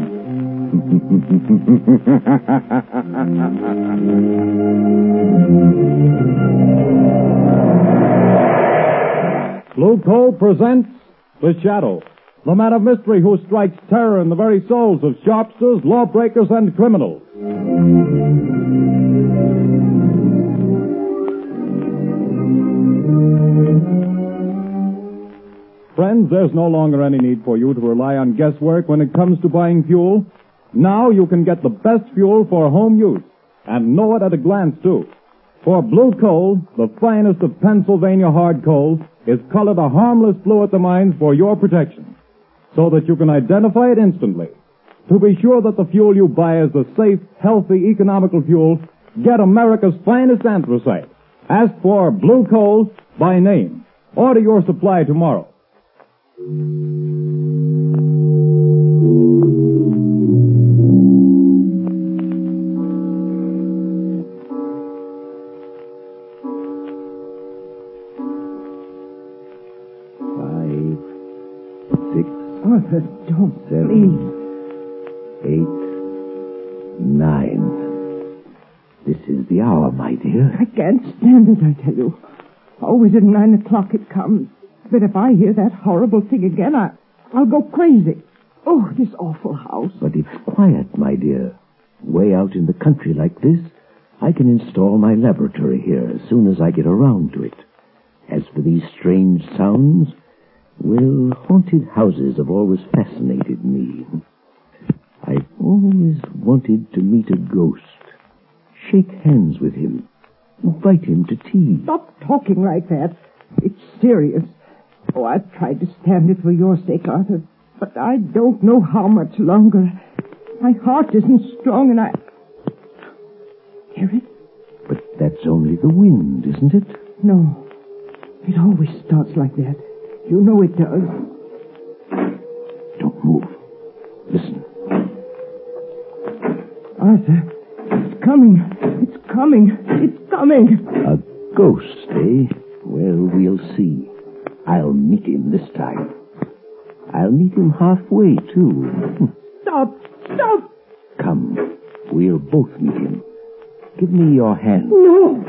Blue Coal presents The Shadow, the man of mystery who strikes terror in the very souls of sharpsters, lawbreakers, and criminals. Friends, there's no longer any need for you to rely on guesswork when it comes to buying fuel. Now you can get the best fuel for home use, and know it at a glance, too. For Blue Coal, the finest of Pennsylvania hard coal, is colored a harmless blue at the mines for your protection, so that you can identify it instantly. To be sure that the fuel you buy is the safe, healthy, economical fuel, get America's finest anthracite. Ask for Blue Coal by name. Order your supply tomorrow. Arthur, don't, 7, please. 8, 9. This is the hour, my dear. I can't stand it, I tell you. Always at 9 o'clock it comes. But if I hear that horrible thing again, I'll go crazy. Oh, this awful house. But it's quiet, my dear. Way out in the country like this, I can install my laboratory here as soon as I get around to it. As for these strange sounds, well, haunted houses have always fascinated me. I've always wanted to meet a ghost, shake hands with him, invite him to tea. Stop talking like that. It's serious. Oh, I've tried to stand it for your sake, Arthur, but I don't know how much longer. My heart isn't strong, and I... Hear it? But that's only the wind, isn't it? No. It always starts like that. You know it does. Don't move. Listen. Arthur, it's coming. It's coming. It's coming. A ghost, eh? Well, we'll see. I'll meet him this time. I'll meet him halfway, too. Stop! Stop! Come. We'll both meet him. Give me your hand. No!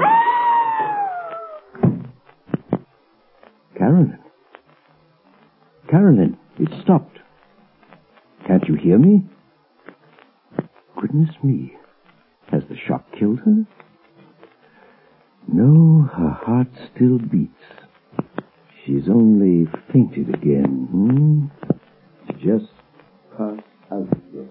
Carolyn. Carolyn, it stopped. Can't you hear me? Goodness me. Has the shock killed her? No, her heart still beats. She's only fainted again. Just pass out there.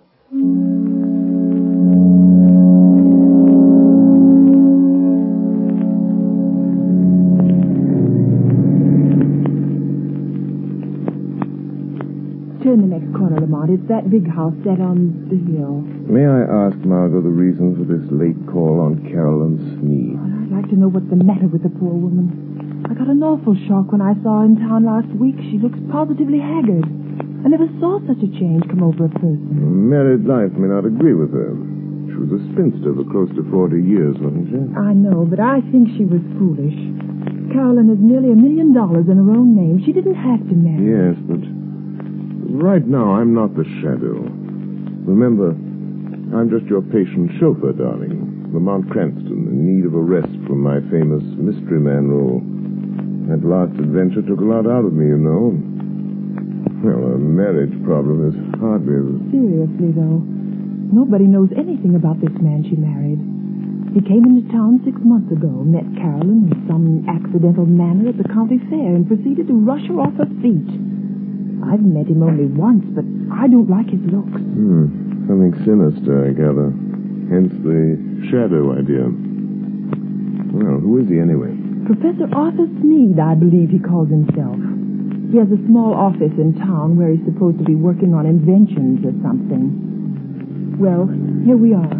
Turn the next corner, Lamont. It's that big house set on the hill. May I ask, Margot, the reason for this late call on Carolyn Sneed? Well, I'd like to know what's the matter with the poor woman. I got an awful shock when I saw her in town last week. She looks positively haggard. I never saw such a change come over a person. Married life may not agree with her. She was a spinster for close to 40 years, wasn't she? I know, but I think she was foolish. Carolyn has nearly $1 million in her own name. She didn't have to marry. Yes, but right now I'm not the shadow. Remember, I'm just your patient chauffeur, darling. Lamont Cranston, in need of a rest from my famous mystery man role. That last adventure took a lot out of me, you know. Well, a marriage problem is hardly as... Seriously, though. Nobody knows anything about this man she married. He came into town 6 months ago, met Carolyn in some accidental manner at the county fair, and proceeded to rush her off her feet. I've met him only once, but I don't like his looks. Something sinister, I gather. Hence the shadow idea. Well, who is he anyway? Professor Arthur Sneed, I believe he calls himself. He has a small office in town where he's supposed to be working on inventions or something. Well, here we are.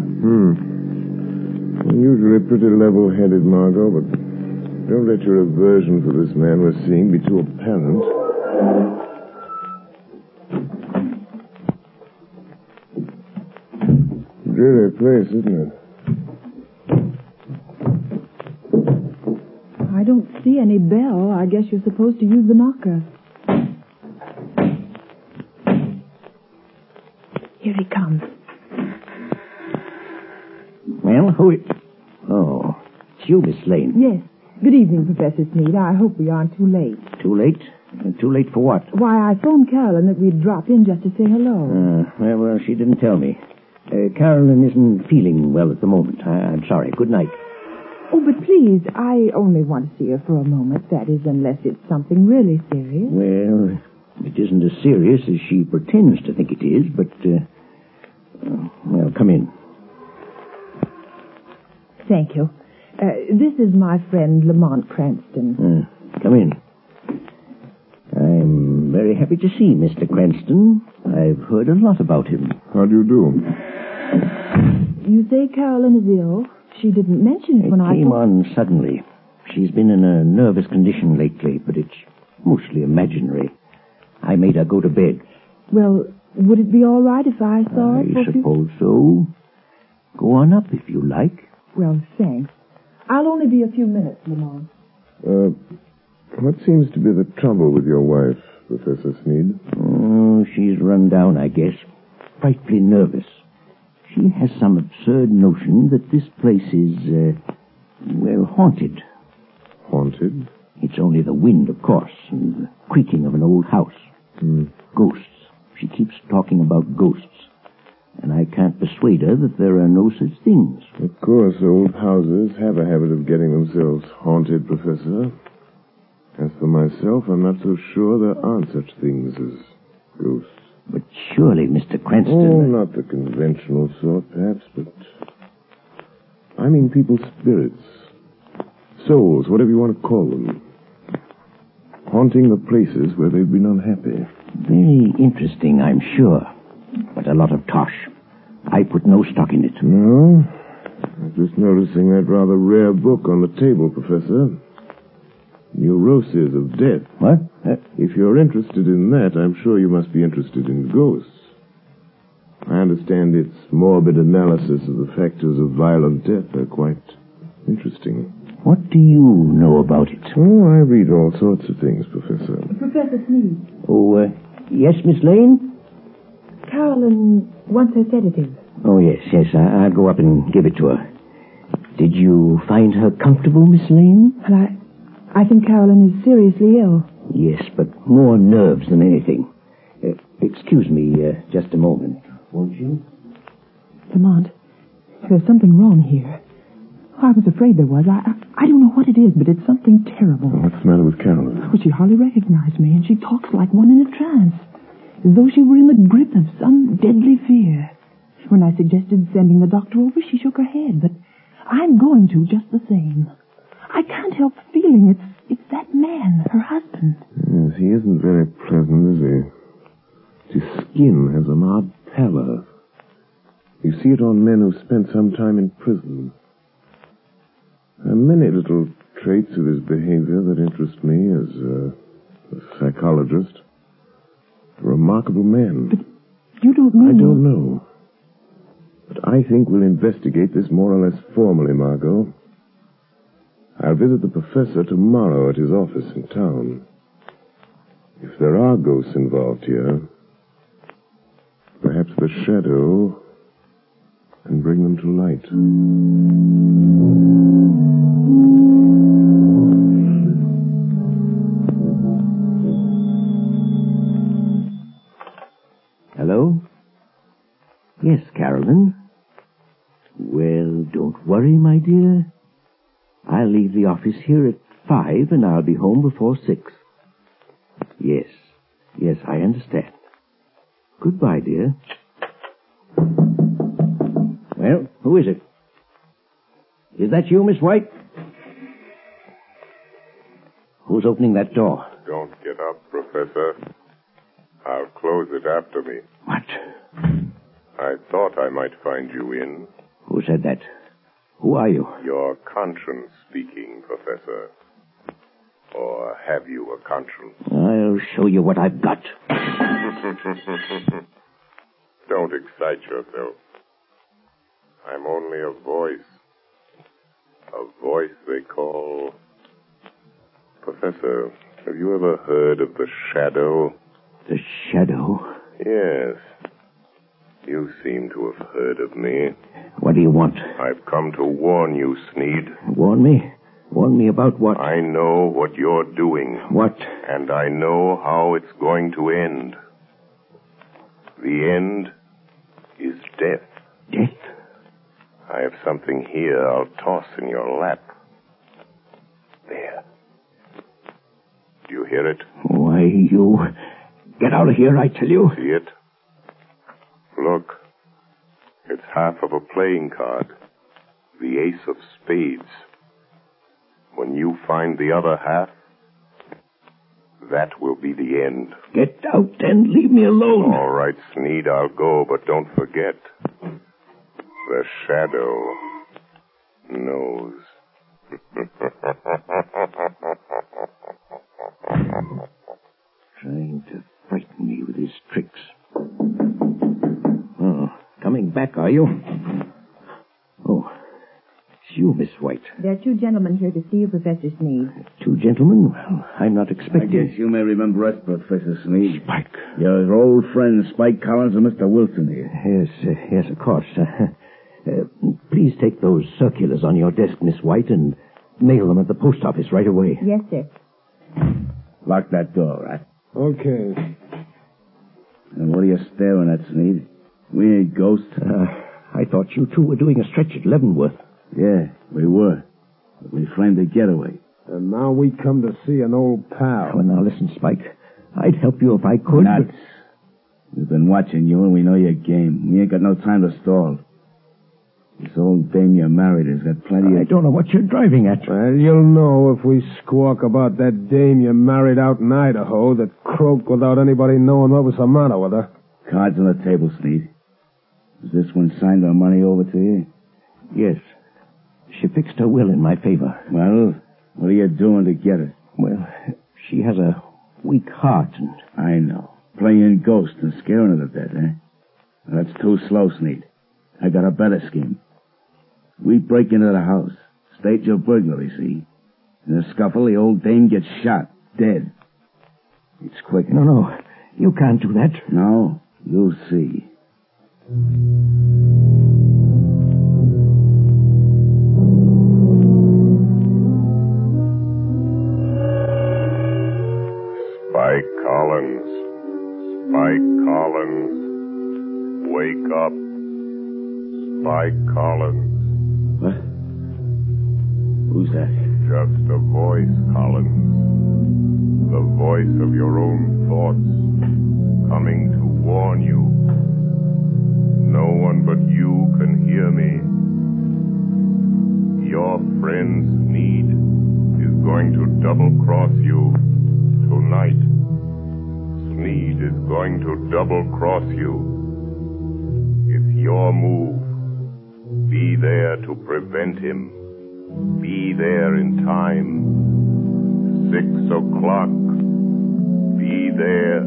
Usually pretty level-headed, Margot, but don't let your aversion for this man we're seeing be too apparent. Dreary place, isn't it? I don't see any bell. I guess you're supposed to use the knocker. Here he comes. Well, who is... Oh, it's you, Miss Lane. Yes. Good evening, Professor Sneed. I hope we aren't too late. Too late? Too late for what? Why, I phoned Carolyn that we'd drop in just to say hello. Well, she didn't tell me. Carolyn isn't feeling well at the moment. I'm sorry. Good night. Oh, but please, I only want to see her for a moment. That is, unless it's something really serious. Well, it isn't as serious as she pretends to think it is, but... well, come in. Thank you. This is my friend Lamont Cranston. Come in. I'm very happy to see Mr. Cranston. I've heard a lot about him. How do you do? You say Carolyn is ill? She didn't mention it when I came on suddenly. She's been in a nervous condition lately, but it's mostly imaginary. I made her go to bed. Well, would it be all right if I saw her? I suppose so. Go on up if you like. Well, thanks. I'll only be a few minutes, Lamont. What seems to be the trouble with your wife, Professor Sneed? Oh, she's run down, I guess. Frightfully nervous. She has some absurd notion that this place is, haunted. Haunted? It's only the wind, of course, and the creaking of an old house. Ghosts. She keeps talking about ghosts. And I can't persuade her that there are no such things. Of course, old houses have a habit of getting themselves haunted, Professor. As for myself, I'm not so sure there aren't such things as ghosts. But surely, Mr. Cranston... Oh, not the conventional sort, perhaps, but... I mean people's spirits. Souls, whatever you want to call them. Haunting the places where they've been unhappy. Very interesting, I'm sure. But a lot of tosh. I put no stock in it. No? I'm just noticing that rather rare book on the table, Professor. Neuroses of Death. What? If you're interested in that, I'm sure you must be interested in ghosts. I understand its morbid analysis of the factors of violent death are quite interesting. What do you know about it? Oh, I read all sorts of things, Professor. Professor Sneed. Oh, yes, Miss Lane? Carolyn wants her sedative. Oh, yes. I'll go up and give it to her. Did you find her comfortable, Miss Lane? Well, I think Carolyn is seriously ill. Yes, but more nerves than anything. Excuse me just a moment, won't you? Lamont, there's something wrong here. I was afraid there was. I don't know what it is, but it's something terrible. What's the matter with Carolyn? Well, she hardly recognized me, and she talks like one in a trance, as though she were in the grip of some deadly fear. When I suggested sending the doctor over, she shook her head, but I'm going to just the same. I can't help feeling it's that man, her husband. Yes, he isn't very pleasant, is he? His skin has an odd pallor. You see it on men who spent some time in prison. There are many little traits of his behavior that interest me as a psychologist. A remarkable man. But you don't know... I don't know. But I think we'll investigate this more or less formally, Margot. I'll visit the professor tomorrow at his office in town. If there are ghosts involved here, perhaps the shadow can bring them to light. Hello? Yes, Carolyn. Well, don't worry, my dear. I'll leave the office here at 5, and I'll be home before 6. Yes, I understand. Goodbye, dear. Well, who is it? Is that you, Miss White? Who's opening that door? Don't get up, Professor. I'll close it after me. What? I thought I might find you in. Who said that? Who are you? Your conscience speaking, Professor. Or have you a conscience? I'll show you what I've got. Don't excite yourself. I'm only a voice. A voice they call... Professor, have you ever heard of the shadow? The shadow? Yes. You seem to have heard of me. What do you want? I've come to warn you, Sneed. Warn me? Warn me about what? I know what you're doing. What? And I know how it's going to end. The end is death. Death? I have something here I'll toss in your lap. There. Do you hear it? Why, you... Get out of here, I tell you. See it? Look. It's half of a playing card. The ace of spades. When you find the other half, that will be the end. Get out and leave me alone. All right, Sneed, I'll go, but don't forget. The shadow knows. Trying to frighten me with his tricks. Oh, coming back, are you? Oh, it's you, Miss White. There are two gentlemen here to see you, Professor Sneed. Two gentlemen? Well, I'm not expecting... I guess you may remember us, Professor Sneed. Spike. Your old friends, Spike Collins and Mr. Wilson here. Yes, of course. Please take those circulars on your desk, Miss White, and mail them at the post office right away. Yes, sir. Lock that door, right? Okay. And what are you staring at, Sneed? We ain't ghosts. I thought you two were doing a stretch at Leavenworth. Yeah, we were. But we framed a getaway. And now we come to see an old pal. Well, now listen, Spike. I'd help you if I could. Nuts. We've been watching you, and we know your game. We ain't got no time to stall. This old dame you married has got plenty of... I don't know what you're driving at. Well, you'll know if we squawk about that dame you married out in Idaho that croaked without anybody knowing what was the matter with her. Cards on the table, Sneed. Has this one signed our money over to you? Yes. She fixed her will in my favor. Well, what are you doing to get it? Well, she has a weak heart, and... I know. Playing ghost and scaring her to death, eh? Well, that's too slow, Sneed. I got a better scheme. We break into the house, stage a burglary, see? In a scuffle, the old dame gets shot, dead. It's quick. No, you can't do that. No, you'll see. Spike Collins. Spike Collins. Wake up. Spike Collins. What? Who's that? Just a voice, Collins. The voice of your own thoughts, coming to warn you. No one but you can hear me. Your friend's need is going to double-cross you tonight. Sneed is going to double-cross you. It's your move. Be there to prevent him. Be there in time. 6 o'clock. Be there.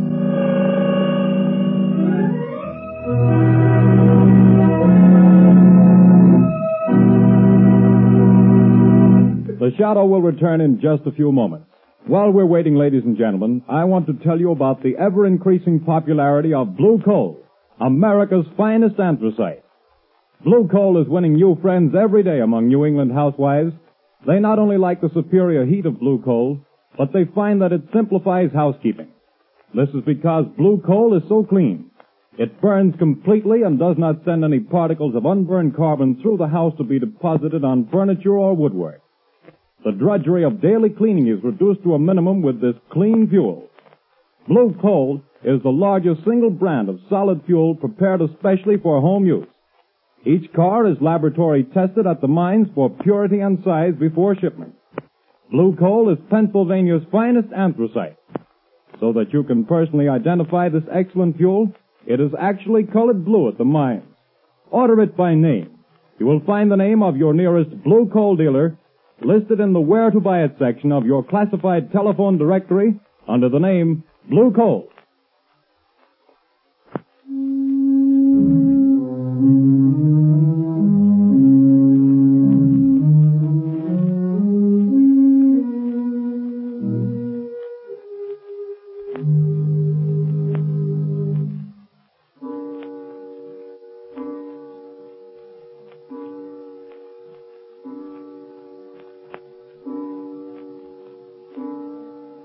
The Shadow will return in just a few moments. While we're waiting, ladies and gentlemen, I want to tell you about the ever-increasing popularity of Blue Coal, America's finest anthracite. Blue Coal is winning new friends every day among New England housewives. They not only like the superior heat of Blue Coal, but they find that it simplifies housekeeping. This is because Blue Coal is so clean. It burns completely and does not send any particles of unburned carbon through the house to be deposited on furniture or woodwork. The drudgery of daily cleaning is reduced to a minimum with this clean fuel. Blue Coal is the largest single brand of solid fuel prepared especially for home use. Each car is laboratory tested at the mines for purity and size before shipment. Blue Coal is Pennsylvania's finest anthracite. So that you can personally identify this excellent fuel, it is actually colored blue at the mines. Order it by name. You will find the name of your nearest Blue Coal dealer listed in the Where to Buy It section of your classified telephone directory under the name Blue Coal.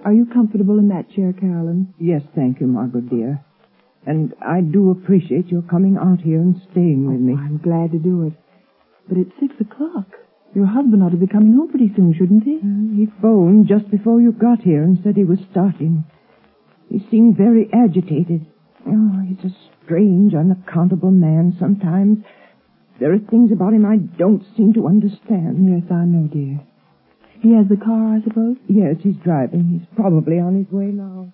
Are you comfortable in that chair, Carolyn? Yes, thank you, Margaret, dear. And I do appreciate your coming out here and staying with me. I'm glad to do it. But it's 6 o'clock. Your husband ought to be coming home pretty soon, shouldn't he? He phoned just before you got here and said he was starting. He seemed very agitated. Oh, he's a strange, unaccountable man sometimes. There are things about him I don't seem to understand. Yes, I know, dear. He has the car, I suppose? Yes, he's driving. He's probably on his way now.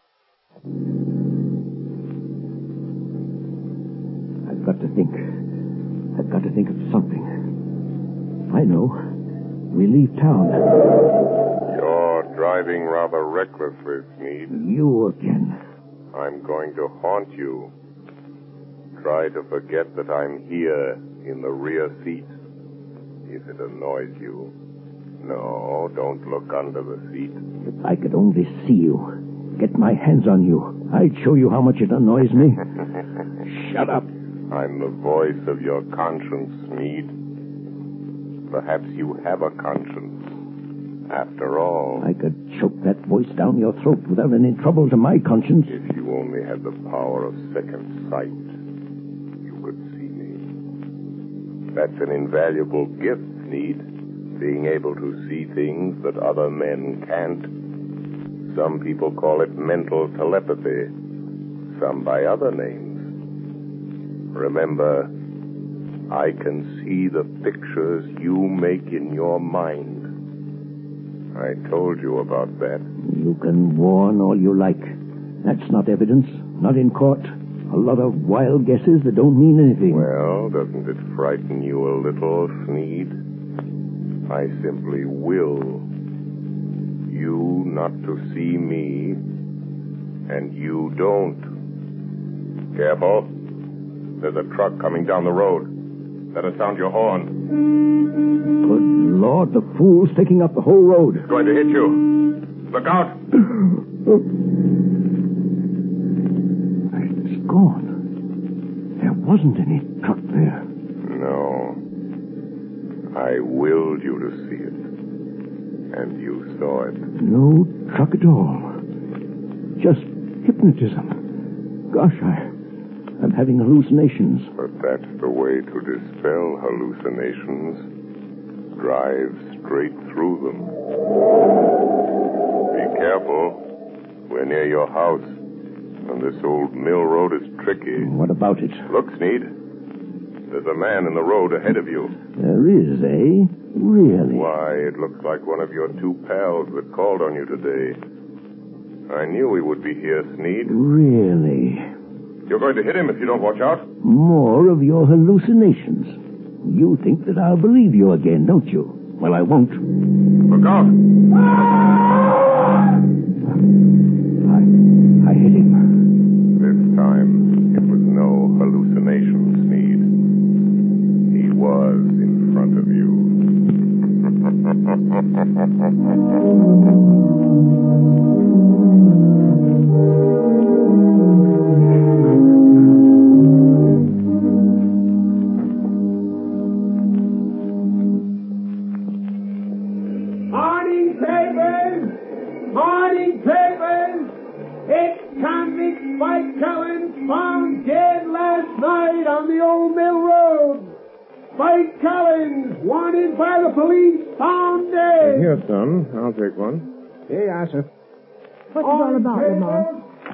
I've got to think of something. I know. We leave town. You're driving rather recklessly, Sneed. You again. I'm going to haunt you. Try to forget that I'm here in the rear seat. If it annoys you. No, don't look under the seat. If I could only see you, get my hands on you, I'd show you how much it annoys me. Shut up. I'm the voice of your conscience, Sneed. Perhaps you have a conscience. After all. I could choke that voice down your throat without any trouble to my conscience. If you only had the power of second sight, you could see me. That's an invaluable gift, Sneed. Being able to see things that other men can't. Some people call it mental telepathy. Some by other names. Remember, I can see the pictures you make in your mind. I told you about that. You can warn all you like. That's not evidence. Not in court. A lot of wild guesses that don't mean anything. Well, doesn't it frighten you a little, Sneed? I simply will you not to see me, and you don't. Careful. There's a truck coming down the road. Better sound your horn. Good Lord, the fool's taking up the whole road. It's going to hit you. Look out. It's gone. There wasn't any truck there. No. I willed you to see it. And you saw it. No truck at all. Just hypnotism. Gosh, I'm having hallucinations. But that's the way to dispel hallucinations. Drive straight through them. Be careful. We're near your house. And this old mill road is tricky. What about it? Look, Sneed. There's a man in the road ahead of you. There is, eh? Really? Why, it looks like one of your two pals that called on you today. I knew he would be here, Sneed. Really? You're going to hit him if you don't watch out. More of your hallucinations. You think that I'll believe you again, don't you? Well, I won't. Look out. I hit him. This time, it was no hallucination, Sneed. He was in front of you. Morning papers! Morning papers! Ex-convict Spike Cullen found dead last night on the old mill road. Spike Cullen, wanted by the police, found dead. Here, son. I'll take one. Here you are, sir. What's it all about, Lamont?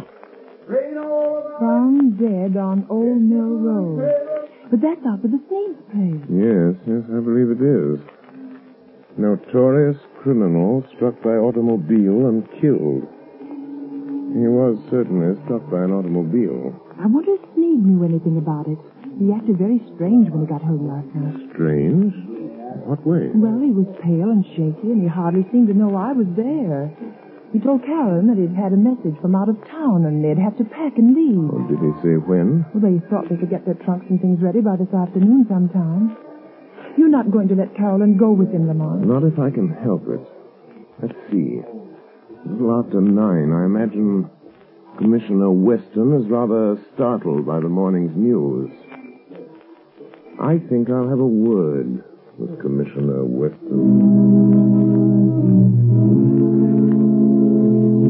Found dead on Old Mill Road. But that's out of the Sneed's place. Yes, I believe it is. Notorious criminal struck by automobile and killed. He was certainly struck by an automobile. I wonder if Sneed knew anything about it. He acted very strange when he got home last night. Strange? What way? Well, he was pale and shaky, and he hardly seemed to know I was there. He told Carolyn that he'd had a message from out of town, and they'd have to pack and leave. Oh, did he say when? Well, they thought they could get their trunks and things ready by this afternoon sometime. You're not going to let Carolyn go with him, Lamont? Not if I can help it. Let's see. A little after 9. I imagine Commissioner Weston is rather startled by the morning's news. I think I'll have a word with Commissioner Weston.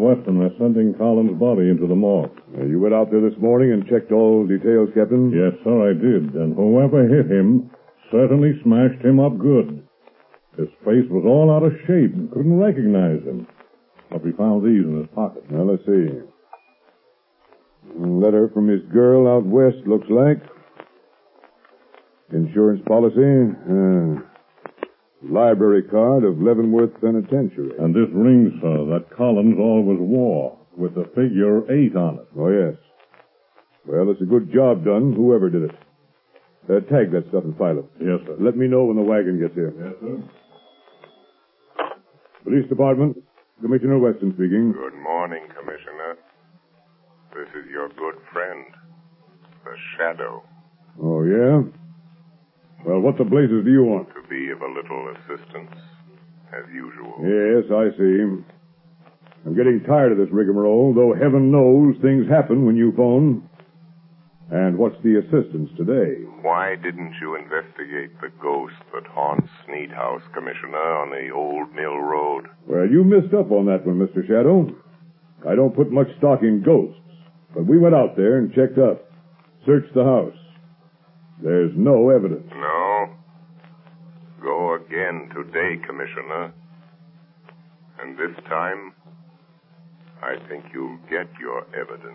Weston. They're sending Collins' body into the morgue. You went out there this morning and checked all details, Captain? Yes, sir, I did. And whoever hit him certainly smashed him up good. His face was all out of shape and couldn't recognize him. But we found these in his pocket. Now, let's see. A letter from his girl out west, looks like. Insurance policy. Library card of Leavenworth Penitentiary. And this ring, sir, that Collins always wore, with the figure 8 on it. Oh, yes. Well, it's a good job done, whoever did it. Tag that stuff and file it. Yes, sir. Let me know when the wagon gets here. Yes, sir. Police Department, Commissioner Weston speaking. Good morning, Commissioner. This is your good friend, the Shadow. Oh, yeah? Well, what the blazes do you want? To be of a little assistance, as usual. Yes, I see. I'm getting tired of this rigmarole, though heaven knows things happen when you phone. And what's the assistance today? Why didn't you investigate the ghost that haunts Sneed House, Commissioner, on the Old Mill Road? Well, you missed up on that one, Mr. Shadow. I don't put much stock in ghosts, but we went out there and checked up, searched the house. There's no evidence. No. Go again today, Commissioner. And this time, I think you'll get your evidence.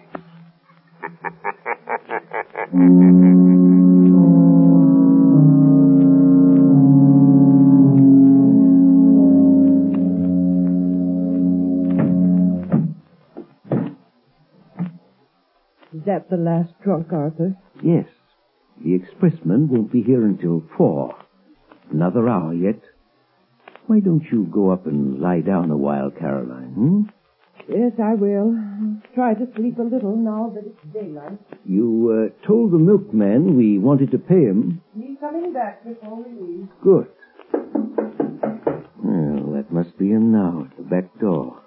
Is that the last drunk, Arthur? Yes. The expressman won't be here until 4. Another hour yet. Why don't you go up and lie down a while, Caroline, Yes, I will. I'll try to sleep a little now that it's daylight. You told the milkman we wanted to pay him. He's coming back before we leave. Good. Well, that must be him now at the back door.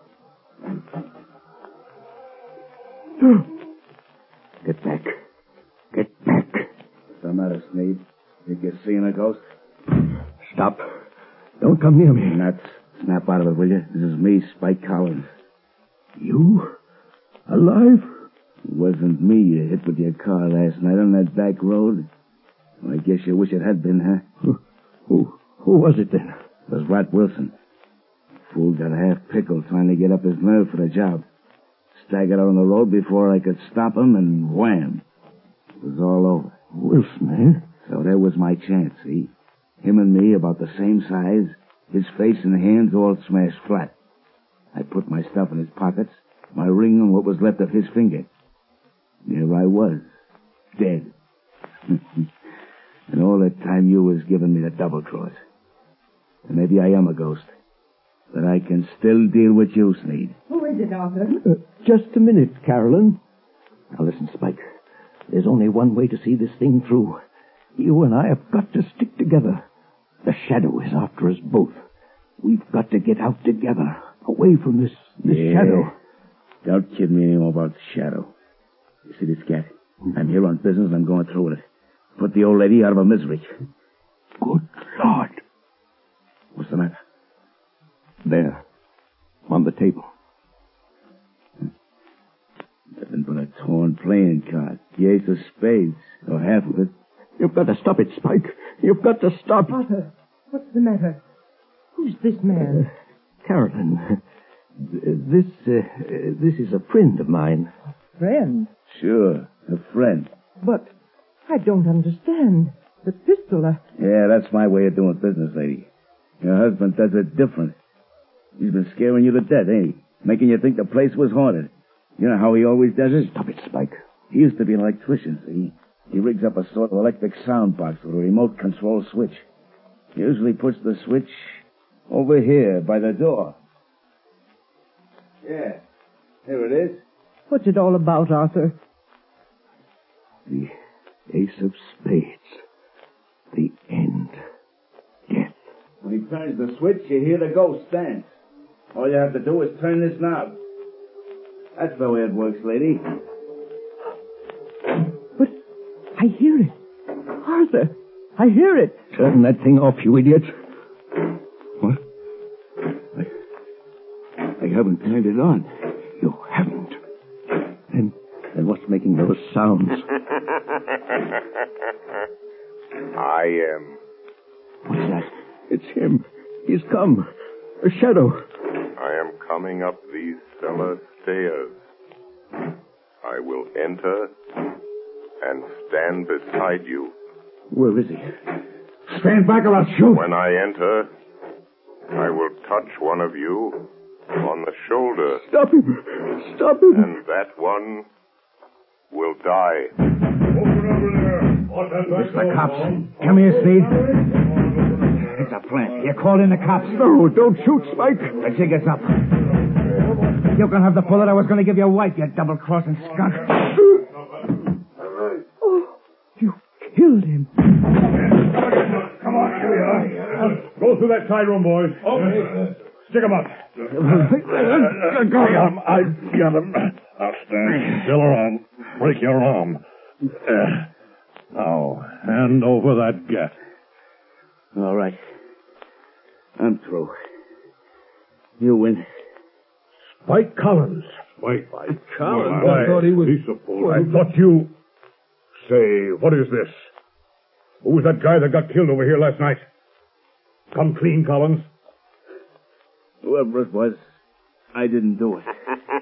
Get back. Get back. What's the matter, Sneed? Think you're seeing a ghost? Stop. Don't come near me. Nuts. Snap out of it, will you? This is me, Spike Collins. You? Alive? It wasn't me you hit with your car last night on that back road. Well, I guess you wish it had been, huh? Who was it then? It was Rat Wilson. Fool got half pickled trying to get up his nerve for the job. Staggered out on the road before I could stop him, and wham! It was all over. Wilson, eh? So there was my chance, see? Him and me about the same size, his face and hands all smashed flat. I put my stuff in his pockets, my ring and what was left of his finger. There I was, dead. And all that time you was giving me the double cross. And maybe I am a ghost, but I can still deal with you, Sneed. Who is it, Arthur? Just a minute, Carolyn. Now listen, Spike. There's only one way to see this thing through. You and I have got to stick together. The Shadow is after us both. We've got to get out together, away from this Shadow. Don't kid me anymore about the Shadow. You see this cat? I'm here on business and I'm going through with it. Put the old lady out of her misery. Good Lord. What's the matter? There. On the table. Nothing but a torn playing card. The ace of spades, or half of it. You've got to stop it, Spike. You've got to stop. Arthur, what's the matter? Who's this man? Carolyn. This is a friend of mine. A friend? Sure, a friend. But I don't understand. The pistol, Yeah, that's my way of doing business, lady. Your husband does it different. He's been scaring you to death, ain't he? Making you think the place was haunted. You know how he always does it? Stop it, Spike. He used to be an electrician, see? He rigs up a sort of electric sound box with a remote control switch. He usually puts the switch over here by the door. Yeah, here it is. What's it all about, Arthur? The ace of spades. The end. Death. When he turns the switch, you hear the ghost dance. All you have to do is turn this knob. That's the way it works, lady. But I hear it. Arthur, I hear it. Turn that thing off, you idiot. What? I haven't turned it on. You haven't. Then what's making those sounds? I am. What's that? It's him. He's come. A shadow. I am coming up these cellar stairs. I will enter and stand beside you. Where is he? Stand back or I'll shoot. When I enter, I will touch one of you on the shoulder. Stop him. Stop him. And that one will die. Open over there. It's the cops. Come here, Sneed. It's a plant. You called in the cops. No, don't shoot, Spike. The jig is up. You can have the bullet I was going to give your wife, you double-crossing skunk. Oh, you killed him. Come on, here we are. Go through that side room, boys. Okay. Stick him up. I got him. Now stand still around. Break your arm. Now, hand over that gat. All right. I'm through. You win. Spike Collins. Spike Collins? I thought he was... I thought you... Say, what is this? Who was that guy that got killed over here last night? Come clean, Collins. Whoever it was, I didn't do it.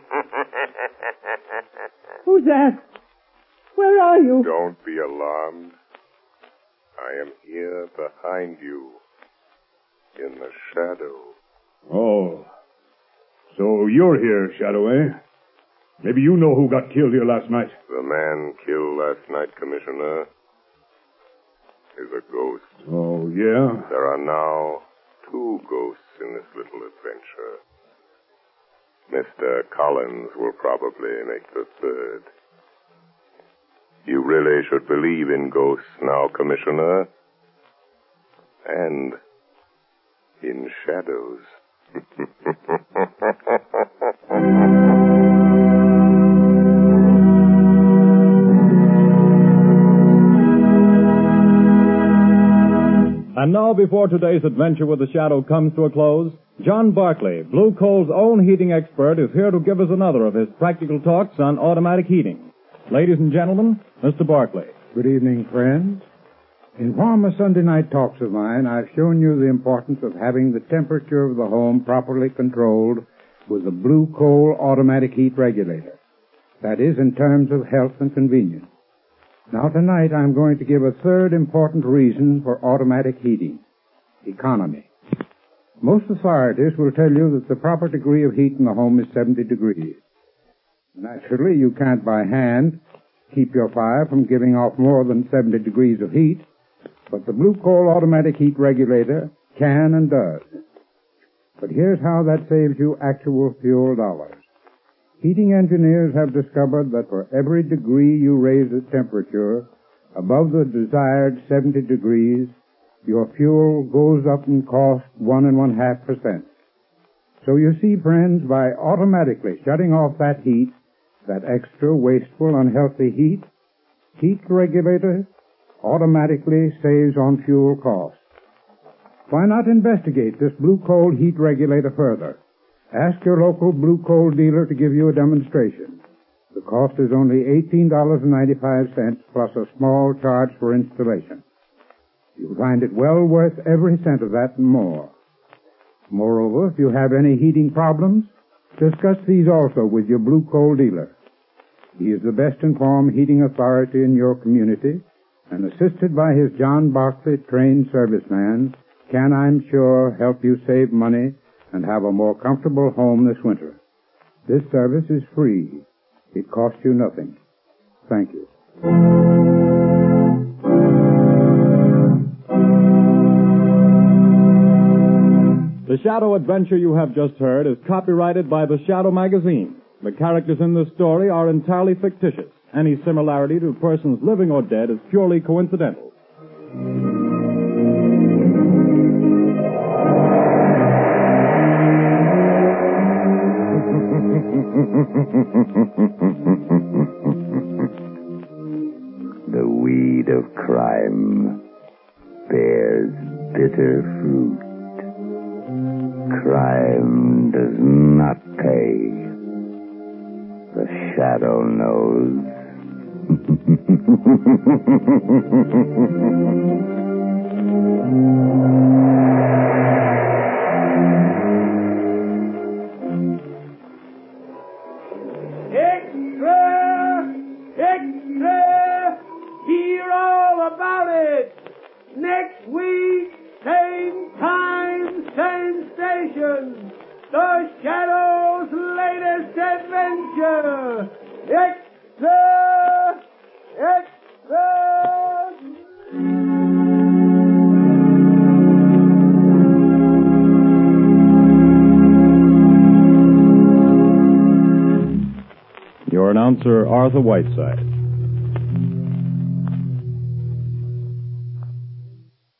Who's that? Where are you? Don't be alarmed. I am here behind you, in the shadow. Oh. So you're here, Shadow, eh? Maybe you know who got killed here last night. The man killed last night, Commissioner, is a ghost. Oh, yeah? There are now 2 ghosts in this little adventure. Mr. Collins will probably make the 3rd. You really should believe in ghosts now, Commissioner. And in shadows. And now, before today's adventure with the Shadow comes to a close, John Barclay, Blue Coal's own heating expert, is here to give us another of his practical talks on automatic heating. Ladies and gentlemen, Mr. Barclay. Good evening, friends. In former Sunday night talks of mine, I've shown you the importance of having the temperature of the home properly controlled with a Blue Coal automatic heat regulator. That is, in terms of health and convenience. Now, tonight, I'm going to give a third important reason for automatic heating: economy. Most authorities will tell you that the proper degree of heat in the home is 70 degrees. Naturally, you can't by hand keep your fire from giving off more than 70 degrees of heat, but the Blue Coal automatic heat regulator can and does. But here's how that saves you actual fuel dollars. Heating engineers have discovered that for every degree you raise the temperature above the desired 70 degrees, your fuel goes up in cost 1.5%. So you see, friends, by automatically shutting off that heat, that extra, wasteful, unhealthy heat regulator automatically saves on fuel costs. Why not investigate this Blue Coal heat regulator further? Ask your local Blue Coal dealer to give you a demonstration. The cost is only $18.95 plus a small charge for installation. You'll find it well worth every cent of that and more. Moreover, if you have any heating problems, discuss these also with your Blue Coal dealer. He is the best informed heating authority in your community, and assisted by his John Barclay trained serviceman, can, I'm sure, help you save money and have a more comfortable home this winter. This service is free. It costs you nothing. Thank you. The Shadow adventure you have just heard is copyrighted by the Shadow magazine. The characters in this story are entirely fictitious. Any similarity to persons living or dead is purely coincidental. The weed of crime bears bitter fruit. Crime does not pay. Shadow knows. Extra! Hear all about it! Next week, same time, same station. The Shadow's latest adventure. Extra! Extra! Your announcer, Arthur Whiteside.